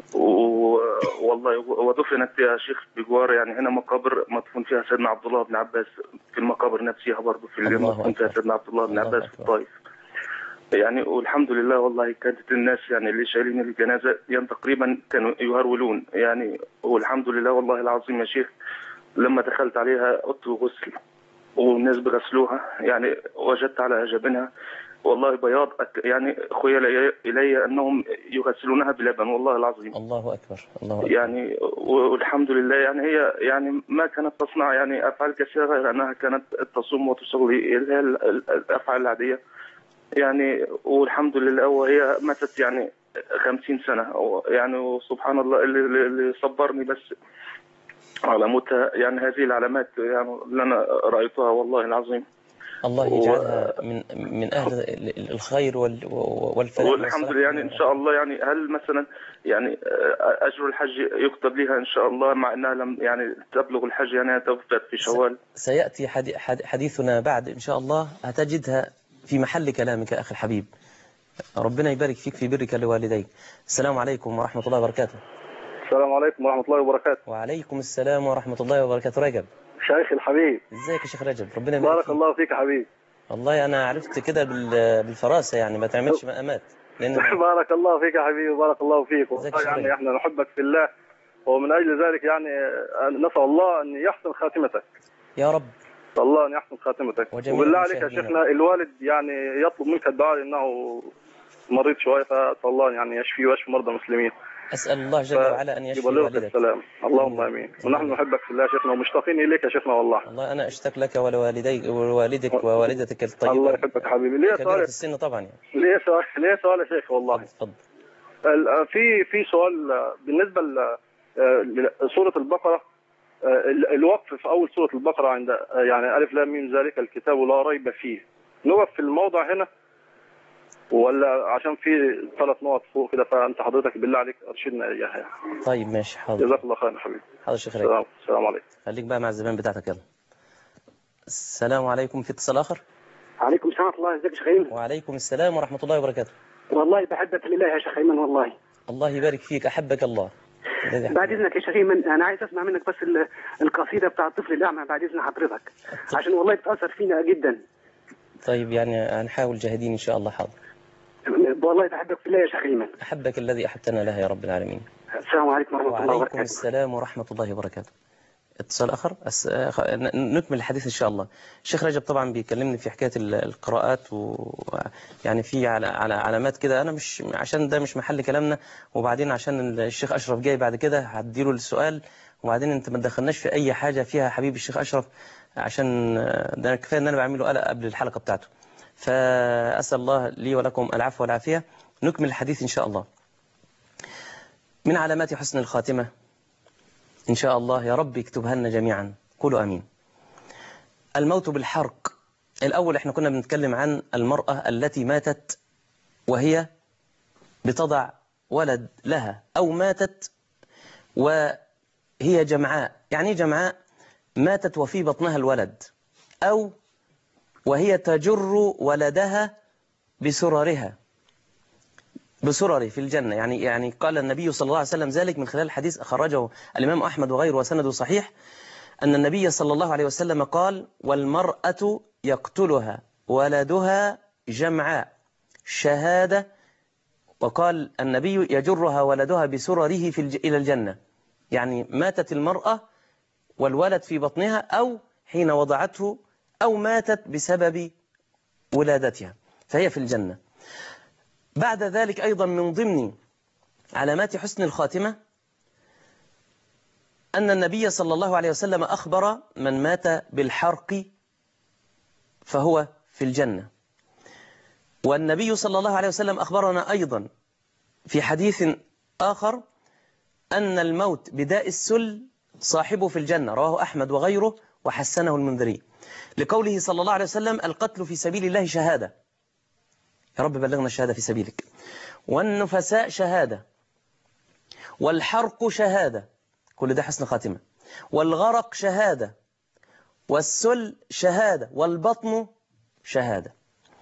والله ودفنت يا شيخ بجوار، يعني هنا مقابر مدفون فيها سيدنا عبد الله بن عباس في المقابر نفسها، برضه في اللي مدفون فيها سيدنا عبد الله بن عباس في الطائف. يعني والحمد لله والله كانت الناس يعني اللي شايلين الجنازة يعني تقريبا كانوا يهرولون يعني. والحمد لله والله العظيم يا شيخ، لما دخلت عليها أوضة غسل والناس بغسلوها يعني وجدت على جبينها والله بياض، يعني خيل إلي أنهم يغسلونها بلبن والله العظيم. الله أكبر الله أكبر. يعني والحمد لله يعني هي يعني ما كانت تصنع يعني أفعال كثيرة غير أنها كانت تصوم وتصلي الأفعال العادية يعني. والحمد لله وهي ماتت يعني خمسين سنة يعني. وسبحان الله اللي, اللي صبرني بس على موتها يعني هذه العلامات يعني اللي أنا رأيتها والله العظيم. الله يجعلها من من أهل الخير والفلاح والحمد لله يعني إن شاء الله. يعني هل مثلا يعني أجر الحج يكتب لها إن شاء الله مع أنها لم يعني تبلغ الحج يعني توفت في شوال؟ سيأتي حديثنا بعد إن شاء الله، هتجدها في محل كلامك أخي الحبيب. ربنا يبارك فيك في برك لوالديك. السلام عليكم ورحمة الله وبركاته. السلام عليكم ورحمة الله وبركاته. وعليكم السلام ورحمة الله وبركاته. رجب شيخ الحبيب، ازيك يا شيخ رجب؟ ربنا يبارك بارك الله فيك يا حبيبي. والله أنا عرفت كده بالفراسة يعني ما تعملش مقامات لأن بارك الله فيك يا حبيبي وبارك الله فيك. يعني احنا نحبك في الله، ومن أجل ذلك يعني نسأل الله أن يحسن خاتمتك يا رب. الله أن يحسن خاتمتك. وبالله عليك يا شيخنا الوالد يعني يطلب منك الدعاء لأنه مريض شوية، فأسأل الله يعني يشفيه ويشفي مرضى المسلمين. أسأل الله جل وعلا أن يشفي والدك. السلام. اللهم آمين. ونحن نحبك في الله يا شيخنا ومشتاقين إليك يا شيخنا والله. والله أنا أشتاق لك ولوالديك ووالدك ووالدتك الطيبة. الله يحبك حبيبي. ليه سؤال في السن طبعا يعني. ليه سؤال ليه سؤال يا شيخ والله. اتفضل. في في سؤال بالنسبة لسورة البقرة، الوقف في أول سورة البقرة عند يعني ألف لام ميم ذلك الكتاب لا ريب فيه، نوقف في الموضع هنا ولا عشان في ثلاث نقط فوق كده؟ فأنت حضرتك بالله عليك أرشدنا إياها. طيب ماشي حاضر. جزاك الله خير يا حبيبي. حاضر شيخ رجب. السلام عليكم. خليك بقى مع الزبائن بتاعتك يلا. السلام عليكم. في اتصال آخر. عليكم السلام ورحمة الله. ازيك يا شيخ أيمن؟ وعليكم السلام ورحمة الله وبركاته. والله بحبك لله يا شيخ أيمن والله. الله يبارك فيك. أحبك الله. بعد اذنك يا شيخ ايمن، انا عايز اسمع منك بس القصيده بتاع الطفل الاعمى بعد اذن حضرتك، عشان والله بتاثر فينا جدا. طيب يعني هنحاول جاهدين ان شاء الله. حاضر. والله بحبك في الله يا شيخ ايمن. احبك الذي احبتنا له يا رب العالمين. السلام عليكم ورحمه الله وبركاته. وعليكم السلام ورحمه الله وبركاته. اتصال اخر أس... نكمل الحديث ان شاء الله. الشيخ رجب طبعا بيكلمني في حكايه القراءات، ويعني في على على علامات كده، انا مش عشان ده مش محل كلامنا، وبعدين عشان الشيخ اشرف جاي بعد كده هديله السؤال، وبعدين انت ما تدخلناش في اي حاجه فيها حبيب الشيخ اشرف، عشان ده كفايه ان انا بعمله قلق قبل الحلقه بتاعته. فاسال الله لي ولكم العفو والعافيه. نكمل الحديث ان شاء الله. من علامات حسن الخاتمه إن شاء الله، يا رب يكتبها لنا جميعا، قولوا أمين. الموت بالحرق. الأول إحنا كنا بنتكلم عن المرأة التي ماتت وهي بتضع ولد لها، أو ماتت وهي جمعاء. يعني جمعاء ماتت وفي بطنها الولد، أو وهي تجر ولدها بسررها بسرر في الجنة. يعني يعني قال النبي صلى الله عليه وسلم ذلك من خلال حديث أخرجه الإمام أحمد وغيره وسنده صحيح، أن النبي صلى الله عليه وسلم قال: والمرأة يقتلها ولدها جمعاء شهادة. وقال النبي: يجرها ولدها بسرره في الج... إلى الجنة. يعني ماتت المرأة والولد في بطنها، أو حين وضعته، أو ماتت بسبب ولادتها، فهي في الجنة. بعد ذلك أيضا من ضمن علامات حسن الخاتمة أن النبي صلى الله عليه وسلم أخبر: من مات بالحرق فهو في الجنة. والنبي صلى الله عليه وسلم أخبرنا أيضا في حديث آخر أن الموت بداء السل صاحبه في الجنة، رواه أحمد وغيره وحسنه المنذري، لقوله صلى الله عليه وسلم: القتل في سبيل الله شهادة، يا رب بلغنا الشهادة في سبيلك، والنفساء شهادة، والحرق شهادة، كل ده حسن خاتمة، والغرق شهادة، والسل شهادة، والبطن شهادة.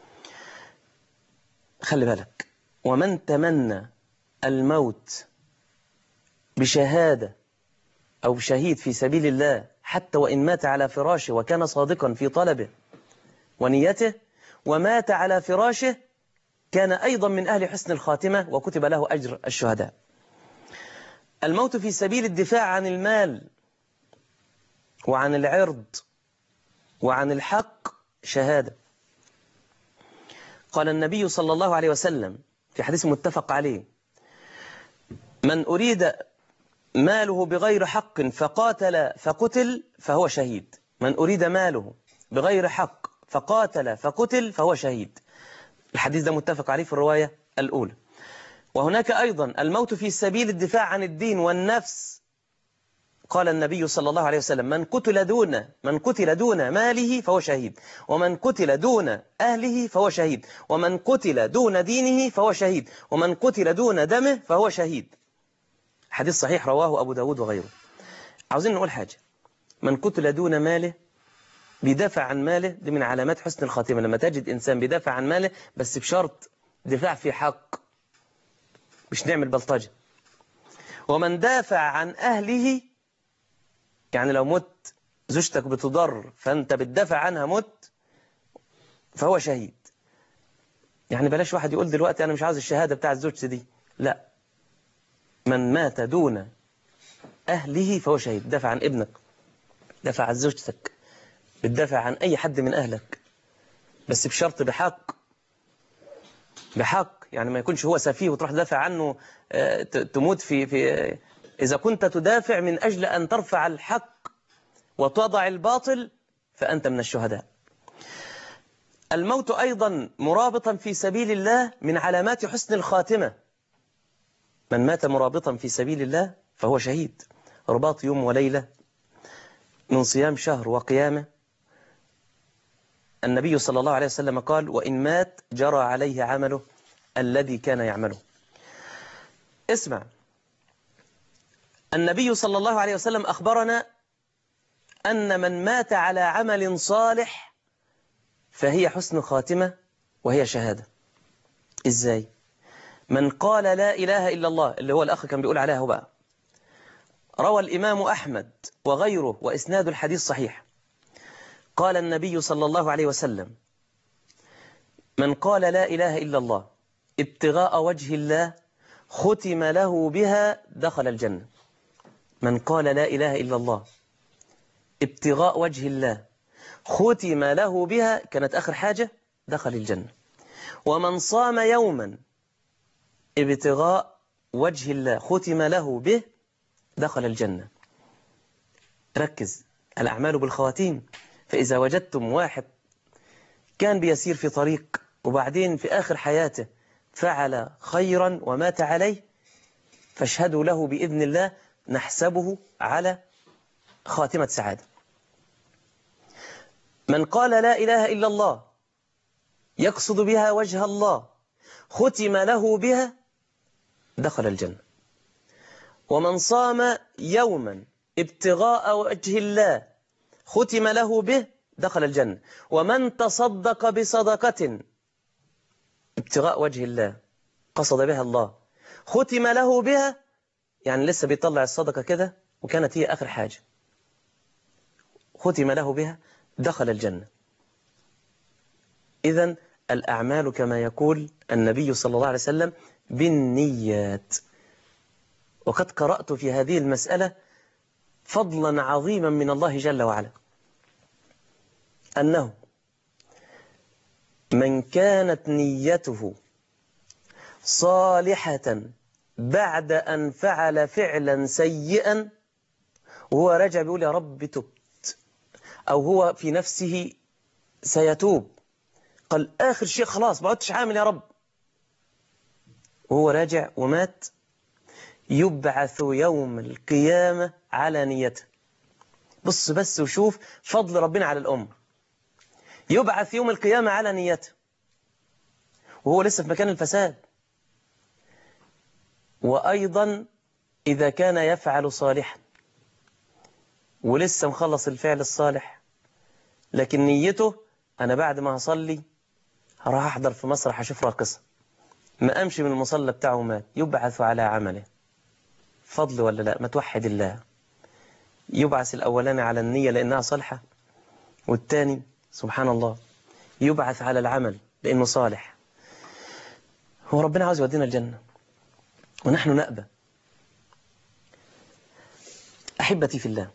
خلي بالك، ومن تمنى الموت بشهادة أو شهيد في سبيل الله حتى وإن مات على فراشه وكان صادقا في طلبه ونيته، ومات على فراشه، كان أيضا من أهل حسن الخاتمة وكتب له أجر الشهداء. الموت في سبيل الدفاع عن المال وعن العرض وعن الحق شهادة. قال النبي صلى الله عليه وسلم في حديث متفق عليه: من أريد ماله بغير حق فقاتل فقتل فهو شهيد. من أريد ماله بغير حق فقاتل فقتل فهو شهيد. الحديث ده متفق عليه في الرواية الأولى. وهناك أيضا الموت في سبيل الدفاع عن الدين والنفس. قال النبي صلى الله عليه وسلم: من قتل دون من قتل دون ماله فهو شهيد، ومن قتل دون أهله فهو شهيد، ومن قتل دون دينه فهو شهيد، ومن قتل دون دمه فهو شهيد. حديث صحيح رواه أبو داود وغيره. عاوزين نقول حاجة: من قتل دون ماله، بيدافع عن ماله، دي من علامات حسن الخاتمة. لما تجد إنسان بيدافع عن ماله بس بشرط دفاع في حق، مش نعمل بلطجة. ومن دافع عن أهله، يعني لو مت زوجتك بتضر فأنت بتدافع عنها مت، فهو شهيد. يعني بلاش واحد يقول دلوقتي أنا مش عاوز الشهادة بتاع زوجتي دي، لا، من مات دون أهله فهو شهيد. دافع عن ابنك، دافع عن زوجتك، بتدافع عن أي حد من أهلك، بس بشرط بحق. بحق يعني ما يكونش هو سفيه وتروح تدافع عنه تموت في في إذا كنت تدافع من أجل أن ترفع الحق وتضع الباطل فأنت من الشهداء. الموت أيضا مرابطا في سبيل الله من علامات حسن الخاتمة. من مات مرابطا في سبيل الله فهو شهيد. رباط يوم وليلة من صيام شهر وقيامه. النبي صلى الله عليه وسلم قال: وإن مات جرى عليه عمله الذي كان يعمله. اسمع، النبي صلى الله عليه وسلم أخبرنا أن من مات على عمل صالح فهي حسن خاتمة وهي شهادة. إزاي؟ من قال لا إله إلا الله، اللي هو الأخ كان بيقول عليها هو بقى، روى الإمام أحمد وغيره وإسناد الحديث صحيح. قال النبي صلى الله عليه وسلم: من قال لا إله إلا الله ابتغاء وجه الله ختم له بها دخل الجنة. من قال لا إله إلا الله ابتغاء وجه الله ختم له بها، كانت آخر حاجة، دخل الجنة. ومن صام يوما ابتغاء وجه الله ختم له به دخل الجنة. ركز، الأعمال بالخواتيم. فإذا وجدتم واحد كان بيسير في طريق وبعدين في آخر حياته فعل خيرا ومات عليه، فاشهدوا له بإذن الله، نحسبه على خاتمة سعادة. من قال لا إله إلا الله يقصد بها وجه الله ختم له بها دخل الجنة. ومن صام يوما ابتغاء وجه الله ختم له به دخل الجنة. ومن تصدق بصدقة ابتغاء وجه الله قصد بها الله ختم له بها، يعني لسه بيطلع الصدقة كده وكانت هي آخر حاجة، ختم له بها دخل الجنة. إذن الأعمال كما يقول النبي صلى الله عليه وسلم بالنيات. وقد قرأت في هذه المسألة فضلا عظيما من الله جل وعلا، أنه من كانت نيته صالحة بعد أن فعل فعلا سيئا وهو راجع بيقول يا رب تبت، أو هو في نفسه سيتوب، قال آخر شيء خلاص ما عدتش عامل يا رب، وهو راجع ومات، يبعث يوم القيامة على نيته. بص بس وشوف فضل ربنا على الأمة. يبعث يوم القيامة على نيته وهو لسه في مكان الفساد. وأيضا إذا كان يفعل صالحا ولسه مخلص الفعل الصالح، لكن نيته أنا بعد ما هصلي هروح أحضر في مسرح أشوف راقصة، ما أمشي من المصلى بتاعه مات، يبعث على عمله. فضل ولا لا؟ ما توحد الله. يبعث الأولاني على النية لأنها صالحة، والثاني سبحان الله يبعث على العمل لأنه صالح. هو ربنا عاوز يودينا الجنة ونحن نأبى. أحبتي في الله،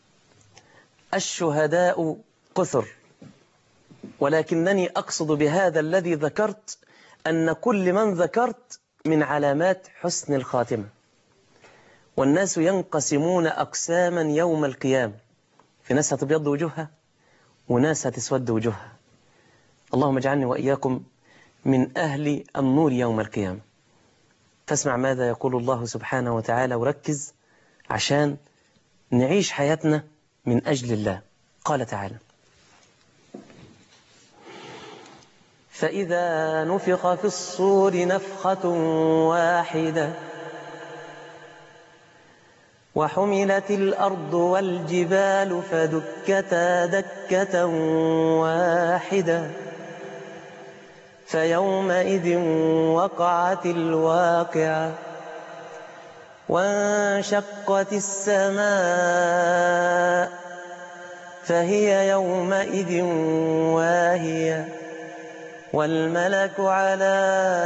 الشهداء كثر، ولكنني أقصد بهذا الذي ذكرت أن كل من ذكرت من علامات حسن الخاتمة. والناس ينقسمون أقساما يوم القيامة، في ناس هتبيض وجوهها وناس هتسود وجوهها. اللهم اجعلني وإياكم من أهل النور يوم القيامة. فاسمع ماذا يقول الله سبحانه وتعالى وركز عشان نعيش حياتنا من أجل الله. قال تعالى: فإذا نفخ في الصور نفخة واحدة وحملت الأرض والجبال فدكتا دكة واحدة فيومئذ وقعت الواقعة وانشقت السماء فهي يومئذ واهية والملك على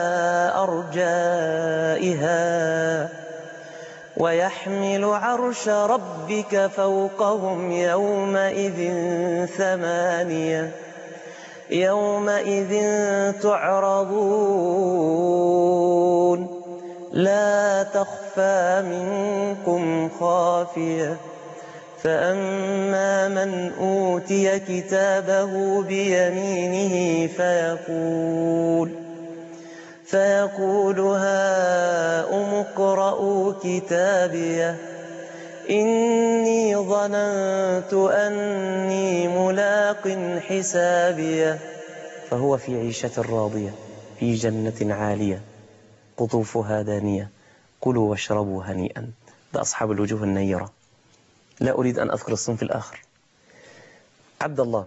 أرجائها ويحمل عرش ربك فوقهم يومئذ ثمانية يومئذ تعرضون لا تخفى منكم خافية فأما من أوتي كتابه بيمينه فيقول فيقول هاؤم اقرءوا كتابيه إني ظننت أني ملاق حسابيه فهو في عيشة راضية في جنة عالية قطوفها دانية كلوا واشربوا هنيئا. ده أصحاب الوجوه النيرة. لا أريد أن أذكر الصنف الآخر. عبد الله،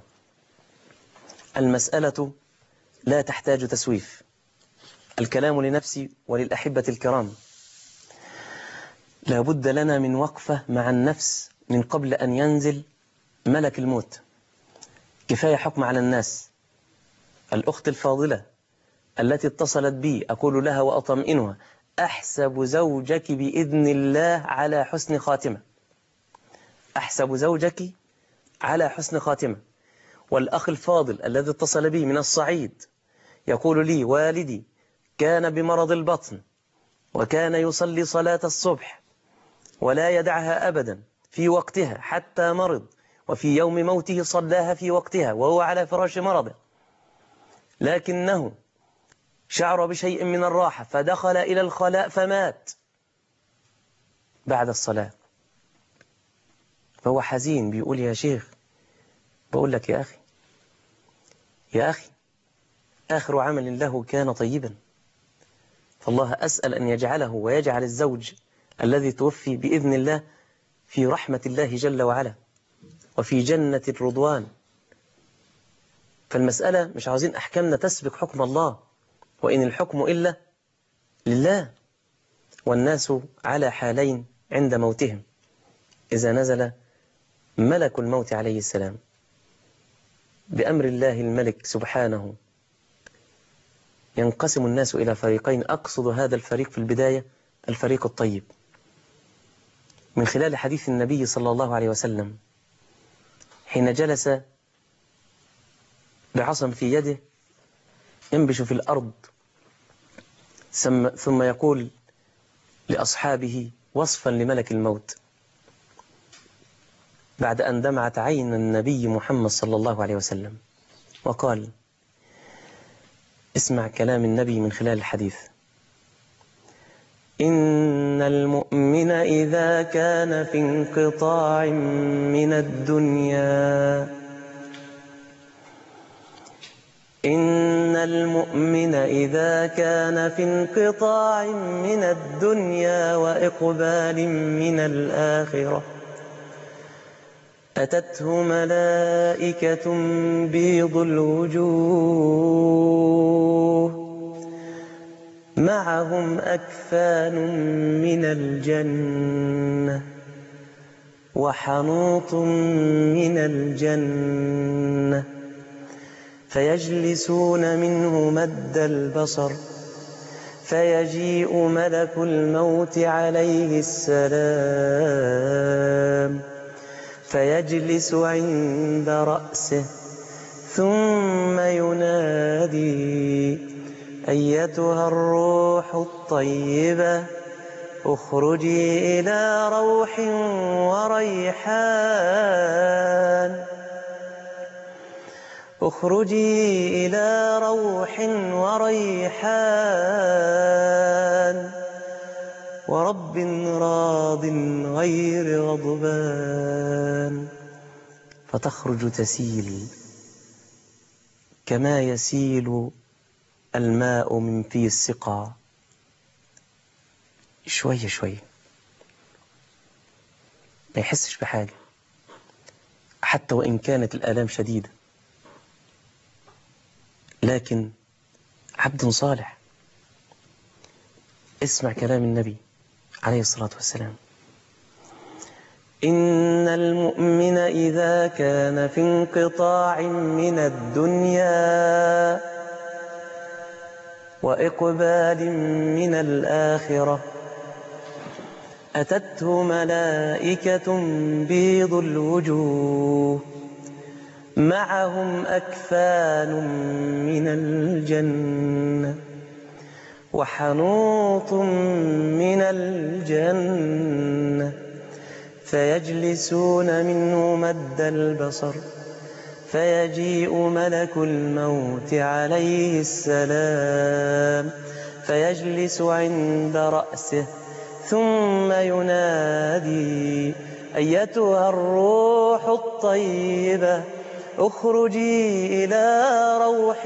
المسألة لا تحتاج تسويف، الكلام لنفسي وللأحبة الكرام. لابد لنا من وقفة مع النفس من قبل أن ينزل ملك الموت. كفاية حكم على الناس. الأخت الفاضلة التي اتصلت بي أقول لها وأطمئنها: أحسب زوجك بإذن الله على حسن خاتمة، أحسب زوجك على حسن خاتمة. والأخ الفاضل الذي اتصل بي من الصعيد يقول لي: والدي كان بمرض البطن وكان يصلي صلاة الصبح ولا يدعها أبدا في وقتها حتى مرض، وفي يوم موته صلاها في وقتها وهو على فراش مرضه، لكنه شعر بشيء من الراحة فدخل إلى الخلاء فمات بعد الصلاة. فهو حزين بيقول: يا شيخ، بقول لك يا أخي يا أخي آخر عمل له كان طيبا، فالله أسأل أن يجعله ويجعل الزوج الذي توفي بإذن الله في رحمة الله جل وعلا وفي جنة الرضوان. فالمسألة مش عاوزين أحكامنا تسبق حكم الله، وإن الحكم إلا لله. والناس على حالين عند موتهم: إذا نزل ملك الموت عليه السلام بأمر الله الملك سبحانه ينقسم الناس إلى فريقين. أقصد هذا الفريق في البداية الفريق الطيب، من خلال حديث النبي صلى الله عليه وسلم حين جلس بعصا في يده ينبش في الأرض، ثم يقول لأصحابه وصفا لملك الموت بعد أن دمعت عين النبي محمد صلى الله عليه وسلم، وقال: اسمع كلام النبي من خلال الحديث: إن المؤمن إذا كان في انقطاع من الدنيا إن المؤمن إذا كان في انقطاع من الدنيا وإقبال من الآخرة أتته ملائكة بيض الوجوه معهم أكفان من الجنة وحنوط من الجنة فيجلسون منه مد البصر فيجيء ملك الموت عليه السلام فيجلس عند رأسه ثم ينادي: أيتها الروح الطيبة اخرجي إلى روح وريحان اخرجي إلى روح وريحان ورب راض غير غضبان. فتخرج تسيل كما يسيل الماء من في السقا، شوية شوية، ما يحسش بحاجة حتى وإن كانت الآلام شديدة، لكن عبد صالح. اسمع كلام النبي عليه الصلاة والسلام: إن المؤمن إذا كان في انقطاع من الدنيا وإقبال من الآخرة أتته ملائكة بيض الوجوه معهم أكفان من الجنة وحنوط من الجنة فيجلسون منه مد البصر فيجيء ملك الموت عليه السلام فيجلس عند رأسه ثم ينادي: أيتها الروح الطيبة اخرجي إلى روح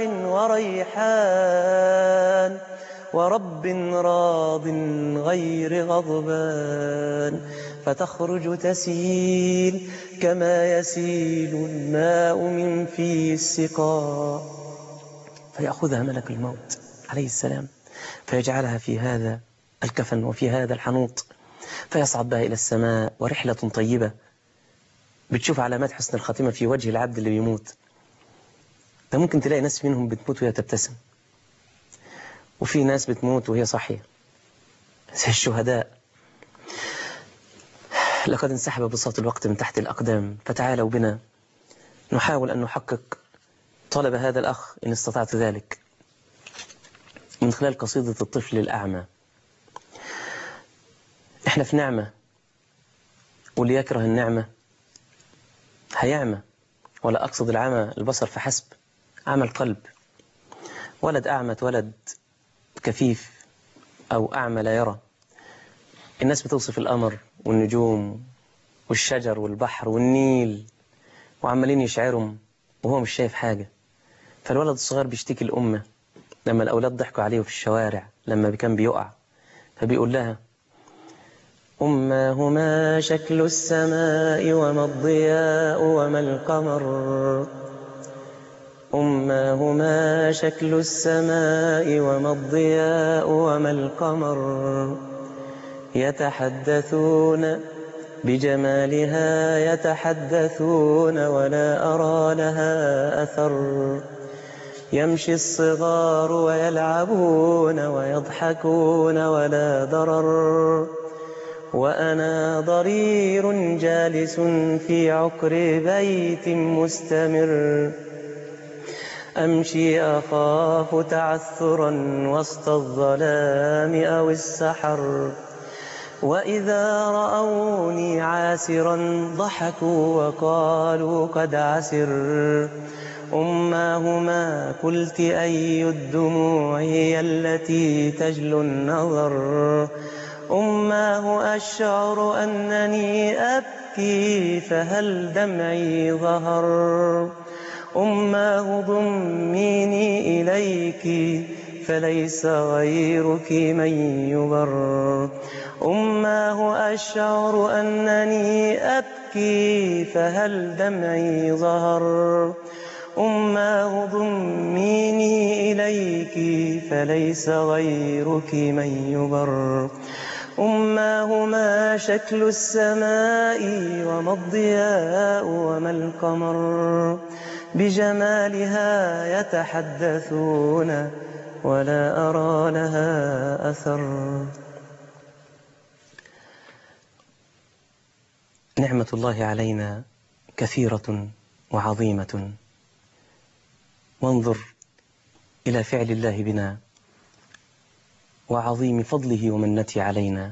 وريحان ورب راض غير غضبان. فتخرج تسيل كما يسيل الماء من في السقاء فيأخذها ملك الموت عليه السلام فيجعلها في هذا الكفن وفي هذا الحنوط فيصعد بها إلى السماء، ورحلة طيبة بتشوف علامات حسن الخاتمة في وجه العبد اللي بيموت. ده ممكن تلاقي ناس منهم بتموت وهي تبتسم، وفي ناس بتموت وهي صحية زي الشهداء. لقد انسحب بساط الوقت من تحت الأقدام، فتعالوا بنا نحاول أن نحقق طلب هذا الأخ إن استطعت ذلك من خلال قصيدة الطفل الأعمى. إحنا في نعمة، واللي يكره النعمة هيعمى، ولا أقصد العمى البصر فحسب، عمى القلب. ولد أعمى اتولد كفيف أو أعمى لا يرى. الناس بتوصف القمر والنجوم والشجر والبحر والنيل وعمالين يشعرهم وهو مش شايف حاجة. فالولد الصغير بيشتكي الأمة لما الأولاد ضحكوا عليه في الشوارع لما كان بيقع، فبيقول لها: أمه ما شكل السماء وما الضياء وما القمر، أمه ما شكل السماء وما الضياء وما القمر، يتحدثون بجمالها يتحدثون ولا أرى لها أثر، يمشي الصغار ويلعبون ويضحكون ولا ضرر، وأنا ضرير جالس في عقر بيت مستمر، أمشي أخاف تعثرا وسط الظلام أو السحر، وإذا رأوني عاسرا ضحكوا وقالوا قد عسر، أماه ما قلت أي الدموع هي التي تجلو النظر، أماه أشعر أنني أبكي فهل دمعي ظهر، أماه ضميني إليك فليس غيرك من يبر، أماه أشعر أنني أبكي فهل دمعي ظهر، أماه ضميني إليك فليس غيرك من يبر، أماه ما شكل السماء وما الضياء وما القمر، بجمالها يتحدثون ولا أرى لها أثر. نعمة الله علينا كثيرة وعظيمة، وانظر إلى فعل الله بنا وعظيم فضله ومنته علينا.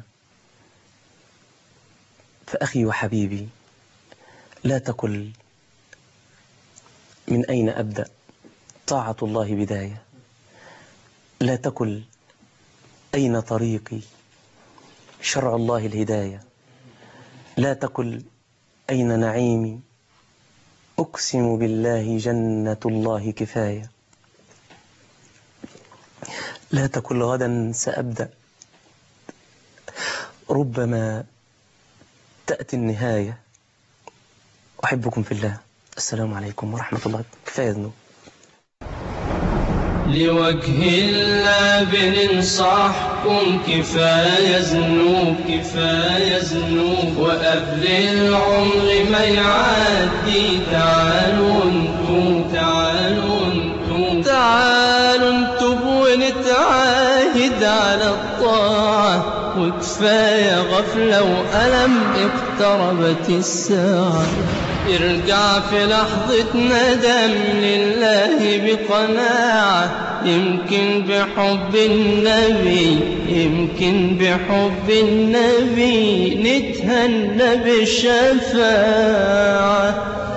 فأخي وحبيبي، لا تقل من أين أبدأ، طاعة الله بداية. لا تقل أين طريقي، شرع الله الهداية. لا تقل أين نعيمي، أقسم بالله جنة الله كفاية. لا تقل غدا سأبدأ، ربما تأتي النهاية. أحبكم في الله. السلام عليكم ورحمة الله. كفاية ذنوب. لوجه الله بننصحكم، كفاية ذنوب كفاية ذنوب، وقبل العمر ما يعدي تعالوا انتم تعالوا انتم تعالوا انتم ونتعاهد على الطاعة، وكفاية غفلة وألم اقتربت الساعة. ارجع في لحظة ندم لله بقناعة، يمكن بحب النبي يمكن بحب النبي نتهنى بالشفاعة.